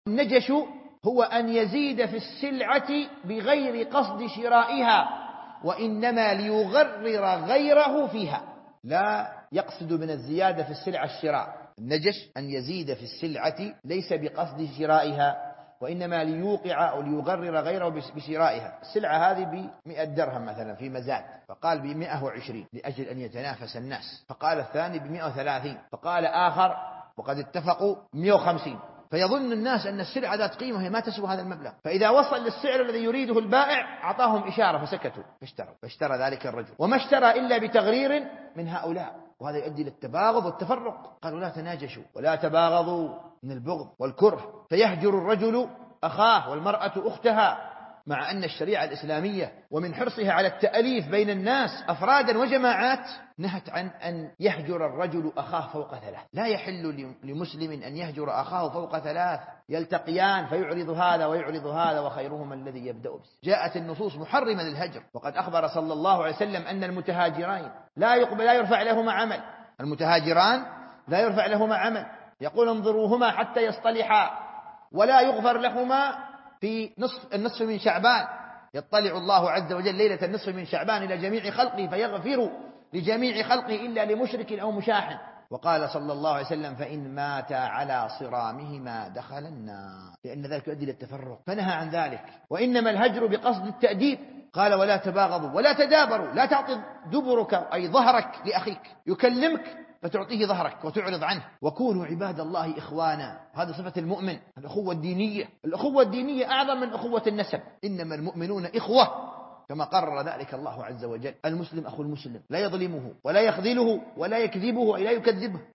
النجش هو أن يزيد في السلعة بغير قصد شرائها، وإنما ليغرر غيره فيها، لا يقصد من الزيادة في السلعة الشراء. النجش أن يزيد في السلعة ليس بقصد شرائها، وإنما ليوقع أو ليغرر غيره بشرائها. السلعة هذه ب100 درهم مثلا في مزاد، فقال ب120 لأجل أن يتنافس الناس، فقال الثاني ب130، فقال آخر وقد اتفقوا 150، فيظن الناس أن السلعة ذات قيمة وهي ما تسوى هذا المبلغ، فإذا وصل للسعر الذي يريده البائع أعطاهم إشارة فسكتوا فاشترى ذلك الرجل، وما اشترى إلا بتغرير من هؤلاء، وهذا يؤدي للتباغض والتفرق. قالوا لا تناجشوا ولا تباغضوا من البغض والكره، فيهجر الرجل أخاه والمرأة أختها، مع أن الشريعة الإسلامية ومن حرصها على التأليف بين الناس أفرادا وجماعات نهت عن أن يهجر الرجل أخاه فوق 3. لا يحل لمسلم أن يهجر أخاه فوق 3، يلتقيان فيعرض هذا ويعرض هذا وخيرهما الذي يبدأ به. جاءت النصوص محرمة للهجر، وقد أخبر صلى الله عليه وسلم أن المتهاجرين لا يرفع لهما عمل، المتهاجران لا يرفع لهما عمل، يقول انظروهما حتى يصطلحا، ولا يغفر لهما في النصف من شعبان، يطلع الله عز وجل ليلة النصف من شعبان إلى جميع خلقه فيغفر لجميع خلقه إلا لمشرك أو مشاحن. وقال صلى الله عليه وسلم فإن مات على صرامهما دخل النار، لأن ذلك يؤدي للتفرق، فنهى عن ذلك. وإنما الهجر بقصد التأديب، قال ولا تباغضوا ولا تدابروا، لا تعطي دبرك أي ظهرك لأخيك، يكلمك فتعطيه ظهرك وتعرض عنه. وكونوا عباد الله إخوانا، هذا صفة المؤمن، الأخوة الدينية. الأخوة الدينية أعظم من أخوة النسب، إنما المؤمنون إخوة كما قرر ذلك الله عز وجل. المسلم أخو المسلم، لا يظلمه ولا يخذله ولا يكذبه أي لا يكذبه،